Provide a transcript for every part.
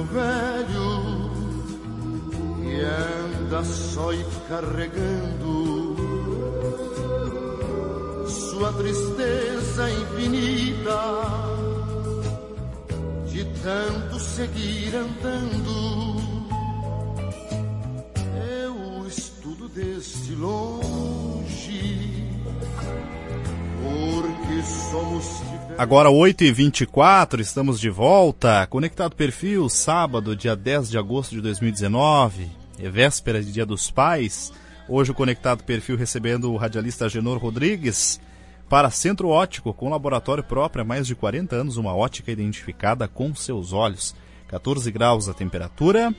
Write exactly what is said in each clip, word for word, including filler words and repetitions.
meu velho, e anda só e carregando sua tristeza infinita, de tanto seguir andando. Eu estudo desde longe, porque somos diferentes. Agora oito e vinte e quatro, estamos de volta. Conectado Perfil, sábado, dia dez de agosto de dois mil e dezenove, é véspera de Dia dos Pais. Hoje o Conectado Perfil recebendo o radialista Agenor Rodrigues para Centro Óptico, com laboratório próprio há mais de quarenta anos, uma ótica identificada com seus olhos. catorze graus a temperatura.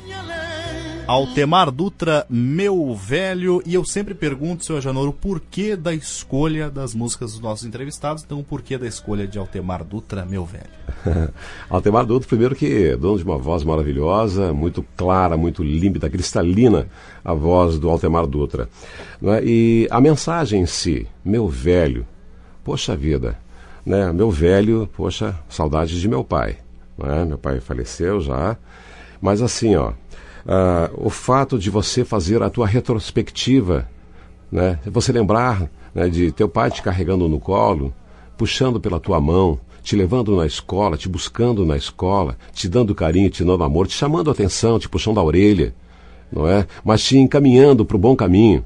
Altemar Dutra, Meu Velho. E eu sempre pergunto, seu Agenor, o porquê da escolha das músicas dos nossos entrevistados. Então, o porquê da escolha de Altemar Dutra, Meu Velho? Altemar Dutra, primeiro que dono de uma voz maravilhosa, muito clara, muito límpida, cristalina, a voz do Altemar Dutra. Não é? E a mensagem em si, Meu Velho, poxa vida, né? Meu velho, poxa, saudades de meu pai. Não é? Meu pai faleceu já, mas assim, ó, Uh, o fato de você fazer a tua retrospectiva, né? Você lembrar, né, de teu pai te carregando no colo, puxando pela tua mão, te levando na escola, te buscando na escola, te dando carinho, te dando amor, te chamando a atenção, te puxando a orelha, não é? Mas te encaminhando para o bom caminho,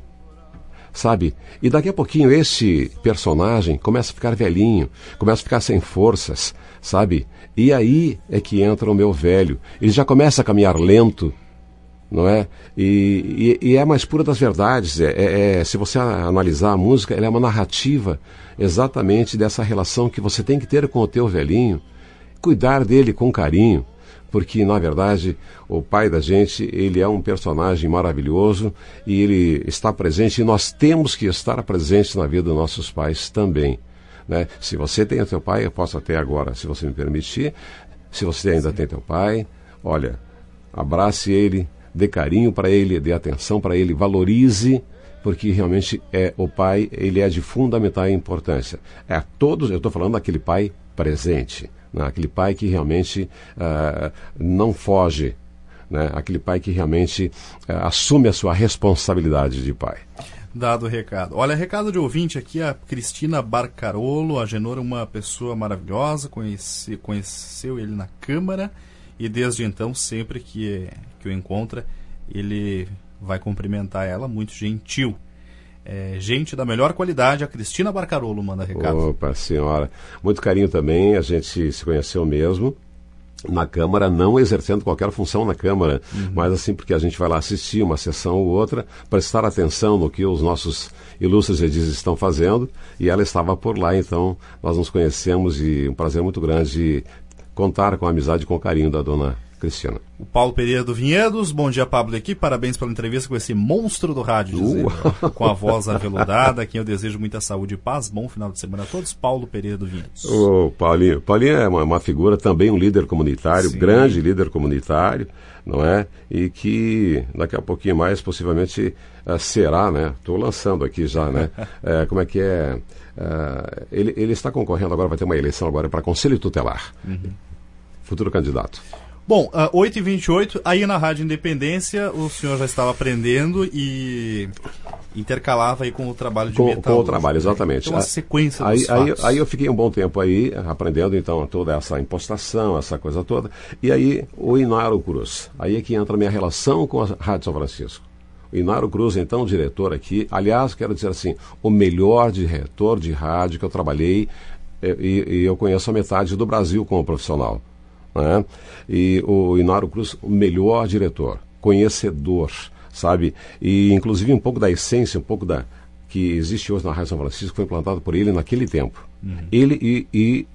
sabe? E daqui a pouquinho esse personagem começa a ficar velhinho, começa a ficar sem forças, sabe? E aí é que entra o meu velho. Ele já começa a caminhar lento, não é? E, e, e é a mais pura das verdades. É, é, é, se você analisar a música, ela é uma narrativa exatamente dessa relação que você tem que ter com o teu velhinho, cuidar dele com carinho, porque, na verdade, o pai da gente, ele é um personagem maravilhoso e ele está presente, e nós temos que estar presentes na vida dos nossos pais também, né? Se você tem o teu pai, eu posso até agora, se você me permitir, se você ainda tem teu pai, olha, abrace ele, dê carinho para ele, dê atenção para ele, valorize, porque realmente é o pai, ele é de fundamental importância. É a todos, eu estou falando daquele pai presente, né? Aquele pai que realmente uh, não foge, né? Aquele pai que realmente uh, assume a sua responsabilidade de pai. Dado o recado. Olha, recado de ouvinte aqui, a Cristina Barcarolo. A Agenor é uma pessoa maravilhosa, conhece, conheceu ele na Câmara, e desde então, sempre que, que o encontra, ele vai cumprimentar ela, muito gentil. É, gente da melhor qualidade, a Cristina Barcarolo manda recado. Opa, senhora. Muito carinho também, a gente se conheceu mesmo na Câmara, não exercendo qualquer função na Câmara, uhum. mas assim porque a gente vai lá assistir uma sessão ou outra, prestar atenção no que os nossos ilustres edis estão fazendo, e ela estava por lá, então nós nos conhecemos, e um prazer muito grande contar com a amizade e com o carinho da dona Cristina. O Paulo Pereira do Vinhedos, bom dia, Pablo, aqui, parabéns pela entrevista com esse monstro do rádio, dizer, uh. com a voz aveludada, a quem eu desejo muita saúde e paz, bom final de semana a todos. Paulo Pereira do Vinhedos. O Paulinho, Paulinho é uma, uma figura, também um líder comunitário, Sim. grande líder comunitário, não é? E que daqui a pouquinho mais possivelmente uh, será, né? Estou lançando aqui já, né? uh, como é que é? Uh, ele, ele está concorrendo agora, vai ter uma eleição agora para Conselho Tutelar. Uhum. Futuro candidato. Bom, uh, oito e vinte e oito, aí na Rádio Independência o senhor já estava aprendendo e intercalava aí com o trabalho de com, metal. Com o trabalho, exatamente. Então a sequência aí, dos aí, fatos. Aí eu fiquei um bom tempo aí aprendendo então toda essa impostação, essa coisa toda. E aí o Inaro Cruz, aí é que entra a minha relação com a Rádio São Francisco. O Inaro Cruz, então, diretor aqui, aliás, quero dizer assim, o melhor diretor de rádio que eu trabalhei, e, e eu conheço a metade do Brasil como profissional. Né? E o Inaro Cruz, o melhor diretor, conhecedor, sabe? E inclusive um pouco da essência, um pouco da que existe hoje na Rádio São Francisco foi implantado por ele naquele tempo. Uhum. Ele e, e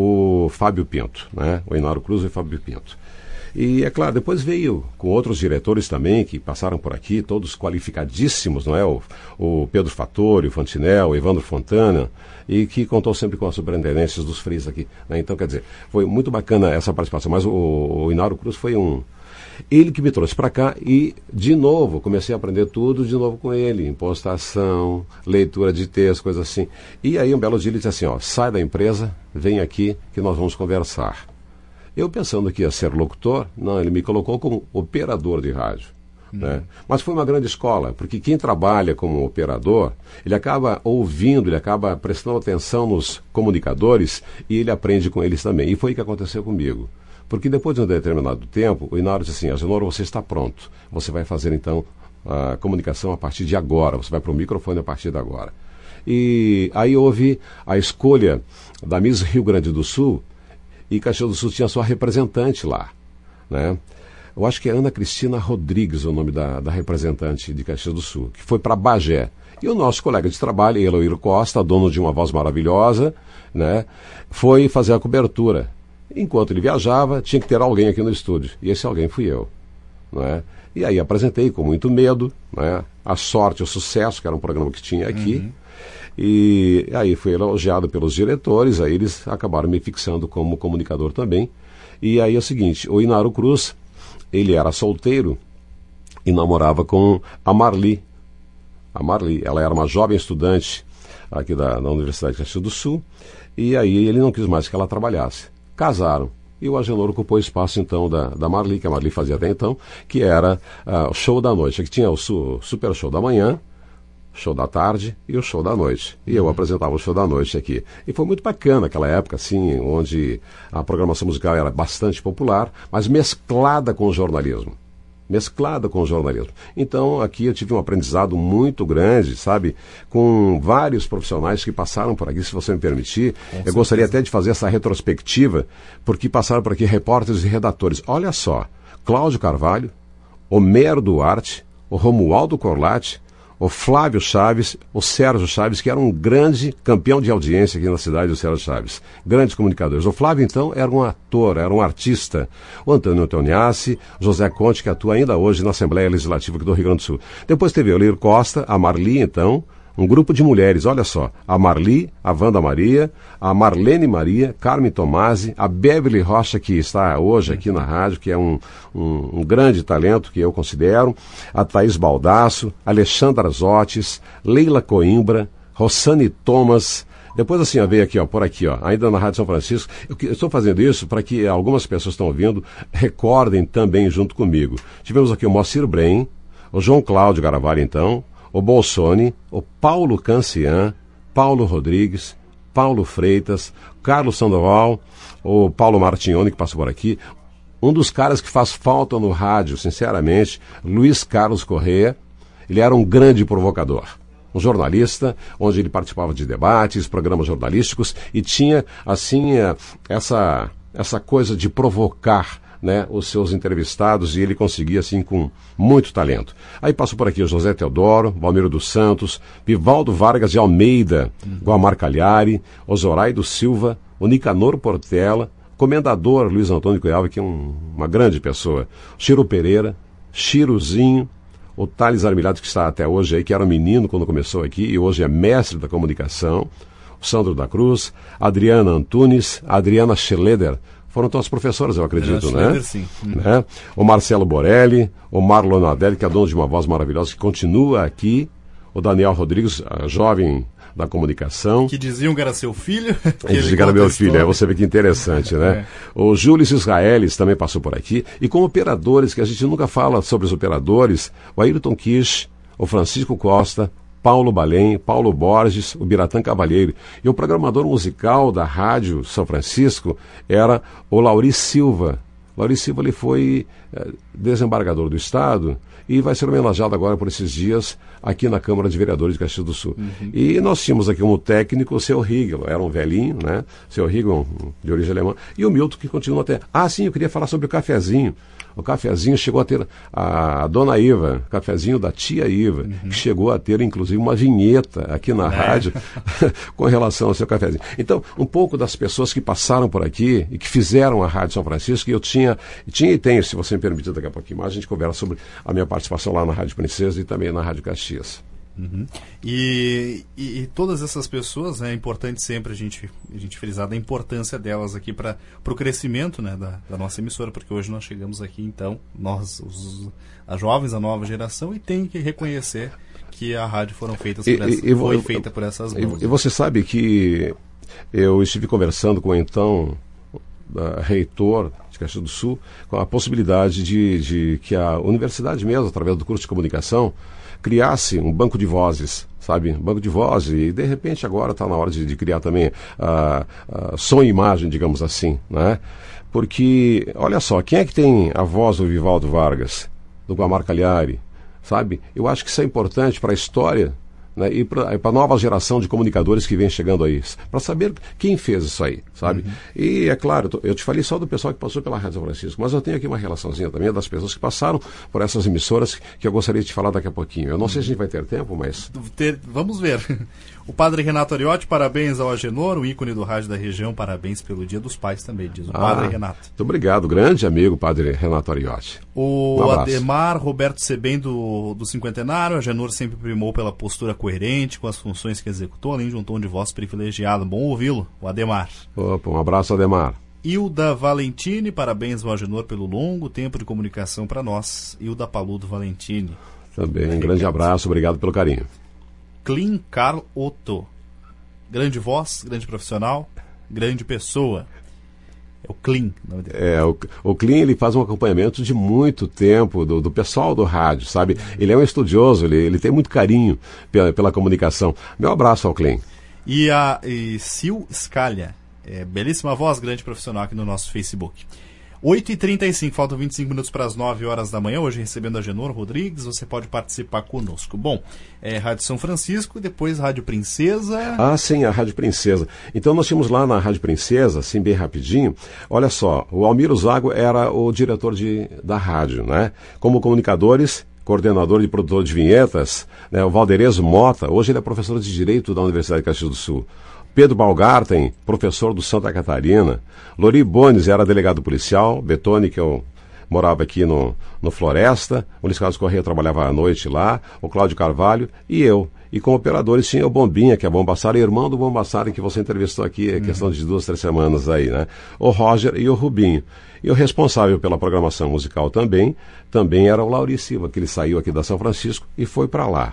o Fábio Pinto, né? O Inaro Cruz e o Fábio Pinto. E, é claro, depois veio com outros diretores também que passaram por aqui, todos qualificadíssimos, não é? O, o Pedro Fattori, o Fantinel, o Evandro Fontana, e que contou sempre com as superintendências dos Fris aqui, né? Então, quer dizer, foi muito bacana essa participação, mas o, o Inaro Cruz foi um... Ele que me trouxe para cá e, de novo, comecei a aprender tudo de novo com ele, impostação, leitura de texto, coisa assim. E aí, um belo dia, ele disse assim, ó, sai da empresa, vem aqui que nós vamos conversar. Eu pensando que ia ser locutor, não, ele me colocou como operador de rádio. Hum. Né? Mas foi uma grande escola, porque quem trabalha como operador, ele acaba ouvindo, ele acaba prestando atenção nos comunicadores e ele aprende com eles também. E foi o que aconteceu comigo. Porque depois de um determinado tempo, o Inário disse assim, Agenor, você está pronto. Você vai fazer então a comunicação a partir de agora, você vai para o microfone a partir de agora. E aí houve a escolha da Miss Rio Grande do Sul, e Caxias do Sul tinha sua representante lá, né? Eu acho que é Ana Cristina Rodrigues o nome da, da representante de Caxias do Sul, que foi para Bagé. E o nosso colega de trabalho, Eloíro Costa, dono de uma voz maravilhosa, né, foi fazer a cobertura. Enquanto ele viajava, tinha que ter alguém aqui no estúdio. E esse alguém fui eu, né? E aí apresentei com muito medo, né, A Sorte e o Sucesso, que era um programa que tinha aqui. Uhum. E aí fui elogiado pelos diretores, aí eles acabaram me fixando como comunicador também. E aí é o seguinte, o Inário Cruz, ele era solteiro e namorava com a Marli. A Marli, ela era uma jovem estudante aqui da, da Universidade de Caxias do Sul, e aí ele não quis mais que ela trabalhasse. Casaram. E o Agenor ocupou o espaço, então, da, da Marli, que a Marli fazia até então, que era uh, o show da noite. Aqui tinha o su, super show da manhã, show da tarde e o show da noite. E eu apresentava o show da noite aqui. E foi muito bacana aquela época, assim, onde a programação musical era bastante popular, mas mesclada com o jornalismo. Mesclada com o jornalismo. Então, aqui eu tive um aprendizado muito grande, sabe? Com vários profissionais que passaram por aqui, se você me permitir. Com eu certeza. Gostaria até de fazer essa retrospectiva, porque passaram por aqui repórteres e redatores. Olha só, Cláudio Carvalho, Homero Duarte, o Romualdo Corlatti, o Flávio Chaves, o Sérgio Chaves, que era um grande campeão de audiência aqui na cidade, o Sérgio Chaves. Grandes comunicadores. O Flávio, então, era um ator, era um artista. O Antônio Antoniassi, José Conte, que atua ainda hoje na Assembleia Legislativa aqui do Rio Grande do Sul. Depois teve o Elir Costa, a Marli, então, um grupo de mulheres, olha só, a Marli, a Wanda Maria, a Marlene Maria, Carmen Tomasi, a Beverly Rocha, que está hoje aqui na rádio, que é um, um, um grande talento que eu considero, a Thaís Baldasso, Alexandra Zotes, Leila Coimbra, Rossane Thomas. Depois assim, veio aqui, ó, por aqui, ó, ainda na Rádio São Francisco. Eu, eu estou fazendo isso para que algumas pessoas que estão ouvindo recordem também junto comigo. Tivemos aqui o Moacir Brem, o João Cláudio Garavalho, então, o Bolsoni, o Paulo Cancian, Paulo Rodrigues, Paulo Freitas, Carlos Sandoval, o Paulo Martignoni, que passou por aqui. Um dos caras que faz falta no rádio, sinceramente, Luiz Carlos Corrêa. Ele era um grande provocador. Um jornalista, onde ele participava de debates, programas jornalísticos, e tinha, assim, essa, essa coisa de provocar, né, os seus entrevistados, e ele conseguia assim com muito talento. Aí passou por aqui o José Teodoro, Valmiro dos Santos, Vivaldo Vargas de Almeida, uhum. Guamar Cagliari, o Zoraído Silva, o Nicanor Portela, comendador Luiz Antônio Cunhal, que é um, uma grande pessoa, Chiro Pereira, Chirozinho, o Thales Armilhado, que está até hoje aí, que era um menino quando começou aqui e hoje é mestre da comunicação, o Sandro da Cruz, Adriana Antunes, Adriana Schleder. Foram todas professoras, eu acredito, né? Schleder, sim. né? O Marcelo Borelli, o Marlon Nadelli, que é dono de uma voz maravilhosa, que continua aqui. O Daniel Rodrigues, jovem da comunicação. Que diziam que era seu filho. Que diziam que era meu filho, é, você vê que interessante, né? É. O Júlio Israelis também passou por aqui. E com operadores, que a gente nunca fala sobre os operadores, o Ayrton Kish, o Francisco Costa, Paulo Balém, Paulo Borges, o Biratã Cavalheiro. E o programador musical da Rádio São Francisco era o Lauri Silva. Lauri Silva ele foi é, desembargador do Estado e vai ser homenageado agora por esses dias aqui na Câmara de Vereadores de Caxias do Sul. Uhum. E nós tínhamos aqui como técnico o seu Riegel, era um velhinho, né? Seu Riegel, de origem alemã. E o Milton, que continua até... Ah, sim, eu queria falar sobre o cafezinho. O cafezinho chegou a ter a dona Iva, cafezinho da tia Iva, uhum. que chegou a ter, inclusive, uma vinheta aqui na é. rádio com relação ao seu cafezinho. Então, um pouco das pessoas que passaram por aqui e que fizeram a Rádio São Francisco, que eu tinha, tinha e tenho, se você me permitir daqui a pouquinho mais, a gente conversa sobre a minha participação lá na Rádio Princesa e também na Rádio Caxias. Uhum. E, e, e todas essas pessoas, né, é importante sempre a gente, a gente frisar da importância delas aqui para o crescimento, né, da, da nossa emissora, porque hoje nós chegamos aqui, então, nós, os, as jovens, a nova geração, e tem que reconhecer que a rádio foram feitas por essa, e, e, foi feita por essas mãos. E, e você sabe que eu estive conversando com, então, uh, reitor de Caxias do Sul, com a possibilidade de, de que a universidade mesmo, através do curso de comunicação, criasse um banco de vozes, sabe? Um banco de vozes, e de repente agora está na hora de, de criar também a uh, uh, som e imagem, digamos assim, né? Porque, olha só, quem é que tem a voz do Vivaldo Vargas, do Guamar Cagliari, sabe? Eu acho que isso é importante para a história, né, e para a nova geração de comunicadores que vem chegando aí, para saber quem fez isso aí, sabe? Uhum. E é claro, eu te falei só do pessoal que passou pela Rádio São Francisco, mas eu tenho aqui uma relaçãozinha também das pessoas que passaram por essas emissoras que eu gostaria de te falar daqui a pouquinho. Eu não uhum. sei se a gente vai ter tempo, mas... Ter, vamos ver. O padre Renato Ariotti, parabéns ao Agenor, o ícone do rádio da região, parabéns pelo Dia dos Pais também, diz o ah, padre Renato. Muito obrigado, grande amigo, padre Renato Ariotti. O um Ademar Roberto Sebem do, do cinquentenário, a Agenor sempre primou pela postura coerente com as funções que executou, além de um tom de voz privilegiado. Bom ouvi-lo, o Ademar. Opa, um abraço, Ademar. Hilda Valentini, parabéns ao Agenor pelo longo tempo de comunicação para nós. Hilda Paludo Valentini. Também, um grande abraço, obrigado pelo carinho. Clean Carl Otto, grande voz, grande profissional, grande pessoa. É o Clean. É, o, o Clean, ele faz um acompanhamento de muito tempo do, do pessoal do rádio, sabe? Ele é um estudioso, ele, ele tem muito carinho pela, pela comunicação. Meu abraço ao Clean. E a e Sil Scalha, é, belíssima voz, grande profissional aqui no nosso Facebook. oito e trinta e cinco, faltam vinte e cinco minutos para as nove horas da manhã, hoje recebendo a Agenor Rodrigues, você pode participar conosco. Bom, é Rádio São Francisco e depois Rádio Princesa. Ah, sim, a Rádio Princesa. Então nós tínhamos lá na Rádio Princesa, assim bem rapidinho, olha só, o Almiro Zago era o diretor de, da rádio, né? Como comunicadores, coordenador de produtor de vinhetas, né? O Valderezo Mota, hoje ele é professor de Direito da Universidade de Caxias do Sul. Pedro Balgarten, professor do Santa Catarina. Lori Bones era delegado policial. Betone, que eu morava aqui no, no Floresta. O Luiz Carlos Correia trabalhava à noite lá. O Cláudio Carvalho e eu. E como operadores tinha o Bombinha, que é Bombassara, irmão do Bombassara, que você entrevistou aqui, uhum. questão de duas, três semanas aí, né? O Roger e o Rubinho. E o responsável pela programação musical também, também era o Lauri Silva, que ele saiu aqui da São Francisco e foi para lá.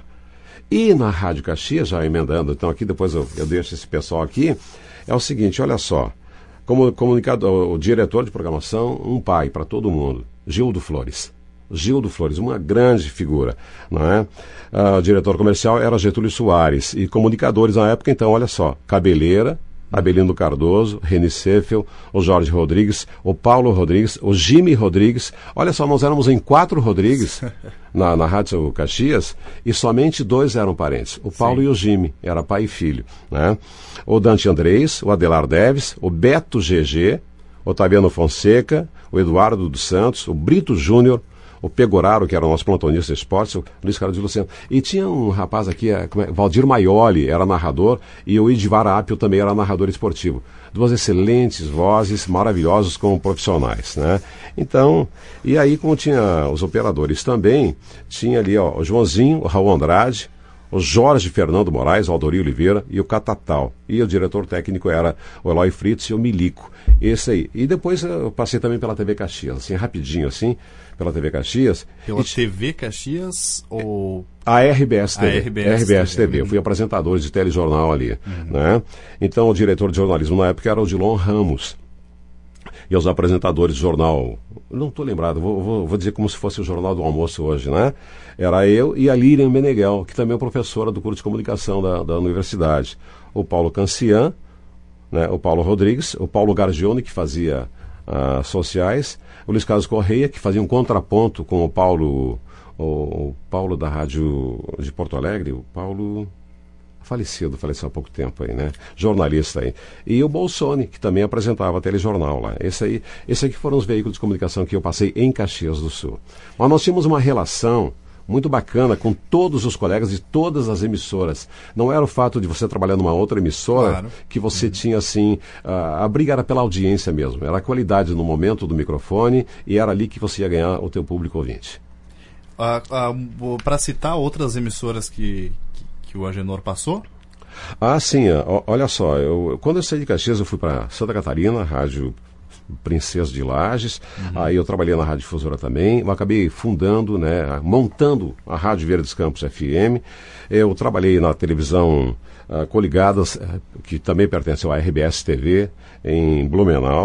E na Rádio Caxias, já emendando, então aqui depois eu, eu deixo esse pessoal aqui, é o seguinte, olha só, como comunicador, o diretor de programação, um pai para todo mundo, Gildo Flores. Gildo Flores, uma grande figura, não é? Ah, o diretor comercial era Getúlio Soares, e comunicadores na época, então, olha só, Cabeleira, Abelino Cardoso, Reni Seffel, o Jorge Rodrigues, o Paulo Rodrigues, o Jimmy Rodrigues. Olha só, nós éramos em quatro Rodrigues na, na Rádio Caxias e somente dois eram parentes. O Paulo Sim. e o Jimmy, era pai e filho, né? O Dante Andrés, o Adelar Deves, o Beto G G, o Otaviano Fonseca, o Eduardo dos Santos, o Brito Júnior, o Pegoraro, que era o nosso plantonista de esportes, o Luiz Carlos de Luciano. E tinha um rapaz aqui, é, Valdir Maioli, era narrador, e o Edivar Apio também era narrador esportivo. Duas excelentes vozes, maravilhosos como profissionais, né? Então, e aí como tinha os operadores também, tinha ali ó, o Joãozinho, o Raul Andrade, o Jorge Fernando Moraes, o Aldori Oliveira e o Catatal. E o diretor técnico era o Eloy Fritz e o Milico. Esse aí. E depois eu passei também pela T V Caxias, assim, rapidinho, assim, pela T V Caxias. Pela e... T V Caxias ou... A R B S T V. A R B S, R B S T V. Eu fui apresentador de telejornal ali, uhum. né? Então o diretor de jornalismo na época era o Dilon Ramos. E os apresentadores do jornal, não estou lembrado, vou, vou, vou dizer como se fosse o Jornal do Almoço hoje, né? Era eu e a Líria Meneghel, que também é professora do curso de comunicação da, da universidade. O Paulo Cancian, né? O Paulo Rodrigues, o Paulo Gargione, que fazia uh, sociais, o Luiz Carlos Correia, que fazia um contraponto com o Paulo, o, o Paulo da Rádio de Porto Alegre, o Paulo... falecido, faleceu há pouco tempo aí, né? Jornalista aí. E o Bolsoni, que também apresentava telejornal lá. Esse aí, esse aqui foram os veículos de comunicação que eu passei em Caxias do Sul. Mas nós tínhamos uma relação muito bacana com todos os colegas de todas as emissoras. Não era o fato de você trabalhar numa outra emissora claro. que você uhum. tinha, assim, a, a briga era pela audiência mesmo. Era a qualidade no momento do microfone e era ali que você ia ganhar o teu público ouvinte. Ah, ah, para citar outras emissoras que... que o Agenor passou? Ah, sim. Ó, olha só, eu, quando eu saí de Caxias, eu fui para Santa Catarina, Rádio Princesa de Lages, uhum. aí eu trabalhei na Rádio Difusora também, eu acabei fundando, né, montando a Rádio Verdes Campos F M, eu trabalhei na televisão uh, Coligadas, uh, que também pertenceu à R B S T V, em Blumenau,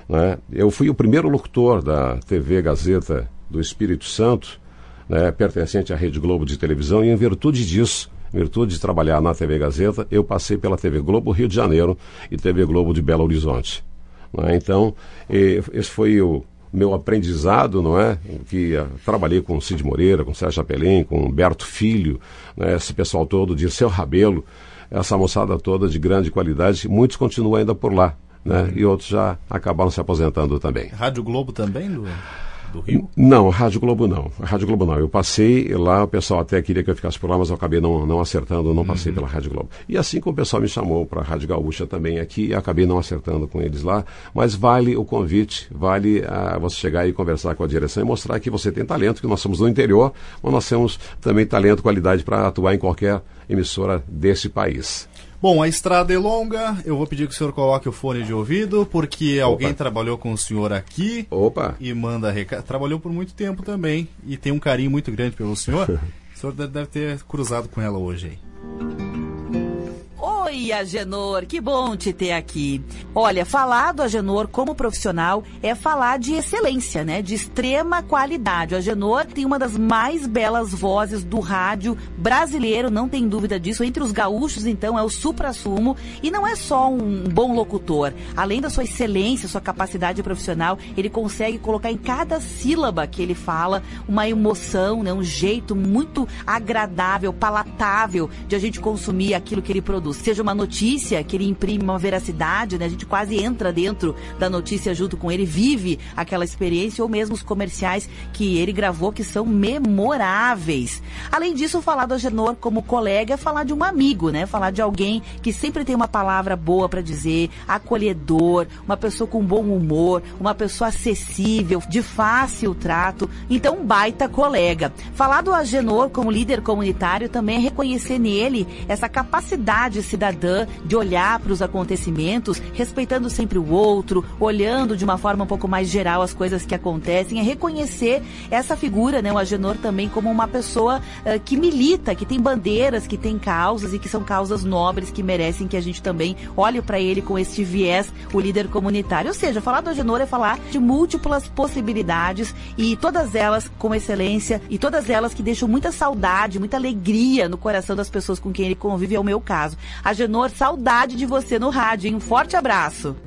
né? Eu fui o primeiro locutor da T V Gazeta do Espírito Santo, né, pertencente à Rede Globo de televisão, e em virtude disso, em virtude de trabalhar na T V Gazeta, eu passei pela T V Globo Rio de Janeiro e T V Globo de Belo Horizonte. Né? Então, esse foi o meu aprendizado, não é? Que uh, trabalhei com Cid Moreira, com Sérgio Chapelin, com Humberto Filho, né? Esse pessoal todo, Dirceu Rabelo, essa moçada toda de grande qualidade, muitos continuam ainda por lá, né? Uhum. E outros já acabaram se aposentando também. Rádio Globo também, do, do Rio? Não, Rádio Globo não. Rádio Globo não. Eu passei lá, o pessoal até queria que eu ficasse por lá, mas eu acabei não, não acertando, não passei uhum. pela Rádio Globo. E assim como o pessoal me chamou para a Rádio Gaúcha também aqui, eu acabei não acertando com eles lá, mas vale o convite, vale uh, você chegar e conversar com a direção e mostrar que você tem talento, que nós somos do interior, mas nós temos também talento, qualidade para atuar em qualquer emissora desse país. Bom, a estrada é longa, eu vou pedir que o senhor coloque o fone de ouvido, porque Opa. alguém trabalhou com o senhor aqui Opa. e manda recado. Trabalhou por muito tempo também e tem um carinho muito grande pelo senhor. O senhor deve ter cruzado com ela hoje aí. Oi, Agenor, que bom te ter aqui. Olha, falar do Agenor como profissional é falar de excelência, né? De extrema qualidade. O Agenor tem uma das mais belas vozes do rádio brasileiro, não tem dúvida disso. Entre os gaúchos, então, é o suprassumo. E não é só um bom locutor. Além da sua excelência, sua capacidade profissional, ele consegue colocar em cada sílaba que ele fala uma emoção, né? Um jeito muito agradável, palatável de a gente consumir aquilo que ele produz. Seja uma notícia que ele imprime uma veracidade, né? A gente quase entra dentro da notícia junto com ele, vive aquela experiência, ou mesmo os comerciais que ele gravou, que são memoráveis. Além disso, falar do Agenor como colega é falar de um amigo, né? Falar de alguém que sempre tem uma palavra boa para dizer, acolhedor, uma pessoa com bom humor, uma pessoa acessível, de fácil trato, então um baita colega. Falar do Agenor como líder comunitário também é reconhecer nele essa capacidade cidadã de olhar para os acontecimentos, respeitando sempre o outro, olhando de uma forma um pouco mais geral as coisas que acontecem, é reconhecer essa figura, né, o Agenor também como uma pessoa uh, que milita, que tem bandeiras, que tem causas e que são causas nobres que merecem que a gente também olhe para ele com este viés, o líder comunitário. Ou seja, falar do Agenor é falar de múltiplas possibilidades e todas elas com excelência e todas elas que deixam muita saudade, muita alegria no coração das pessoas com quem ele convive, é o meu caso. Agenor, saudade de você no rádio, hein? Um forte abraço.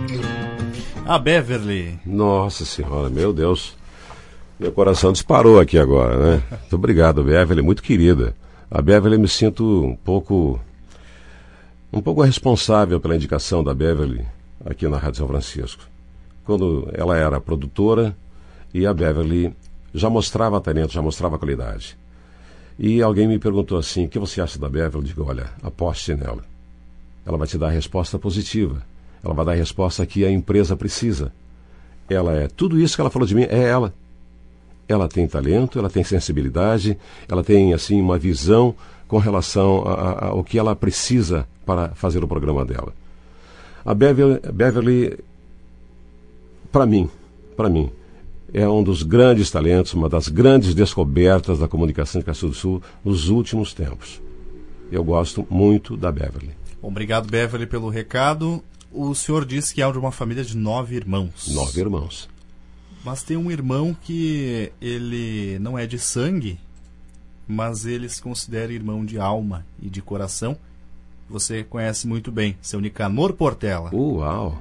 A Beverly. Nossa senhora, meu Deus. Meu coração disparou aqui agora, né? Muito obrigado, Beverly, muito querida. A Beverly, me sinto um pouco um pouco responsável pela indicação da Beverly aqui na Rádio São Francisco. Quando ela era produtora e a Beverly já mostrava talento, já mostrava qualidade. E alguém me perguntou assim, o que você acha da Beverly? Eu digo, olha, aposte nela. Ela vai te dar a resposta positiva. Ela vai dar a resposta que a empresa precisa. Ela é, tudo isso que ela falou de mim é ela. Ela tem talento, ela tem sensibilidade, ela tem, assim, uma visão com relação a, a, ao que ela precisa para fazer o programa dela. A Beverly, Beverly para mim, para mim, é um dos grandes talentos, uma das grandes descobertas da comunicação de Caxias do Sul nos últimos tempos. Eu gosto muito da Beverly. Bom, obrigado, Beverly, pelo recado. O senhor disse que é de uma família de nove irmãos. Nove irmãos. Mas tem um irmão que ele não é de sangue, mas ele se considera irmão de alma e de coração. Você conhece muito bem, seu Nicanor Portela. Uau!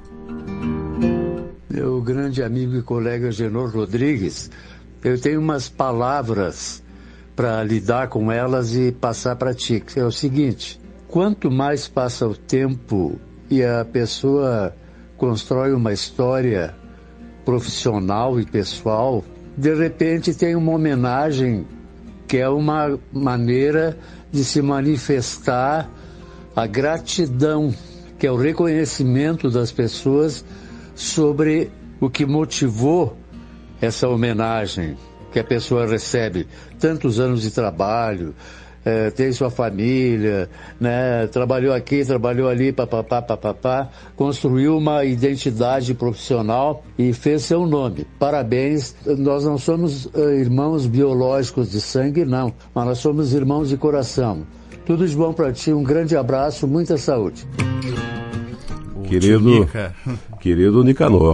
Meu grande amigo e colega Agenor Rodrigues, eu tenho umas palavras para lidar com elas e passar para ti. É o seguinte, quanto mais passa o tempo e a pessoa constrói uma história profissional e pessoal, de repente tem uma homenagem que é uma maneira de se manifestar a gratidão, que é o reconhecimento das pessoas sobre o que motivou essa homenagem que a pessoa recebe. Tantos anos de trabalho, é, tem sua família, né, trabalhou aqui, trabalhou ali, papapá, papapá, construiu uma identidade profissional e fez seu nome. Parabéns, nós não somos uh, irmãos biológicos de sangue, não, mas nós somos irmãos de coração. Tudo de bom para ti, um grande abraço, muita saúde. Querido, querido Nicanor,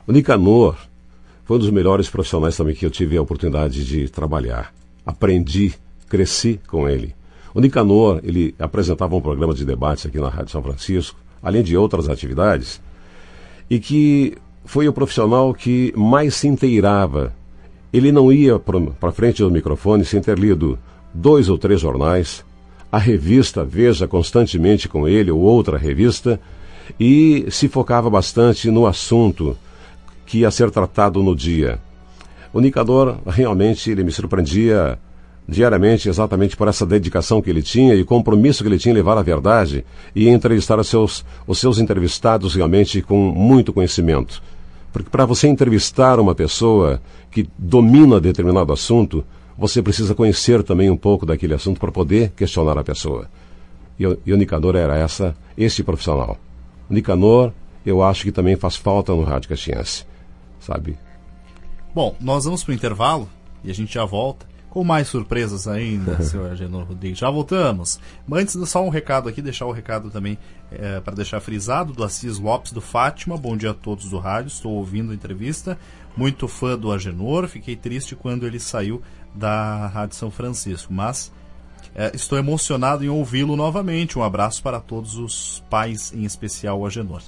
O Nicanor foi um dos melhores profissionais também que eu tive a oportunidade de trabalhar. Aprendi, cresci com ele. O Nicanor, ele apresentava um programa de debates aqui na Rádio São Francisco, além de outras atividades, e que foi o profissional que mais se inteirava. Ele não ia para frente do microfone sem ter lido dois ou três jornais, a revista Veja constantemente com ele, ou outra revista, e se focava bastante no assunto que ia ser tratado no dia. O Nicanor, realmente, ele me surpreendia diariamente exatamente por essa dedicação que ele tinha e compromisso que ele tinha em levar a verdade e entrevistar os seus, os seus entrevistados realmente com muito conhecimento. Porque para você entrevistar uma pessoa que domina determinado assunto, você precisa conhecer também um pouco daquele assunto para poder questionar a pessoa. E, e o Nicanor era essa, esse profissional. O Nicanor, eu acho que também faz falta no Rádio Caxiense, sabe? Bom, nós vamos para o intervalo e a gente já volta com mais surpresas ainda, senhor Agenor Rodrigues. Já voltamos. Mas antes, só um recado aqui, deixar o recado também é, para deixar frisado, do Assis Lopes, do Fátima. Bom dia a todos do rádio, estou ouvindo a entrevista. Muito fã do Agenor, fiquei triste quando ele saiu da Rádio São Francisco, mas é, estou emocionado em ouvi-lo novamente. Um abraço para todos os pais, em especial o Agenor.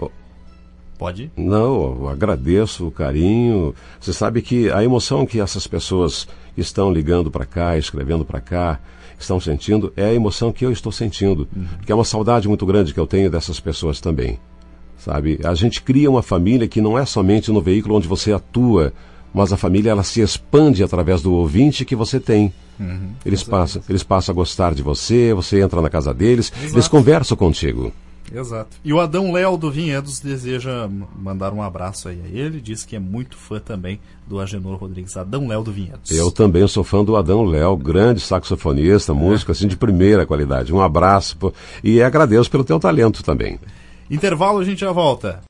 Pode? Não, eu agradeço o carinho. Você sabe que a emoção que essas pessoas estão ligando para cá, escrevendo para cá, estão sentindo, é a emoção que eu estou sentindo. Uhum. Porque é uma saudade muito grande que eu tenho dessas pessoas também. Sabe? A gente cria uma família que não é somente no veículo onde você atua, mas a família ela se expande através do ouvinte que você tem. Uhum. Eles, passam, eles passam a gostar de você, você entra na casa deles, exato, eles conversam contigo. Exato. E o Adão Léo do Vinhedos deseja mandar um abraço aí a ele, diz que é muito fã também do Agenor Rodrigues. Adão Léo do Vinhedos. Eu também sou fã do Adão Léo, grande saxofonista, músico, é. assim, de primeira qualidade. Um abraço e agradeço pelo teu talento também. Intervalo, a gente já volta.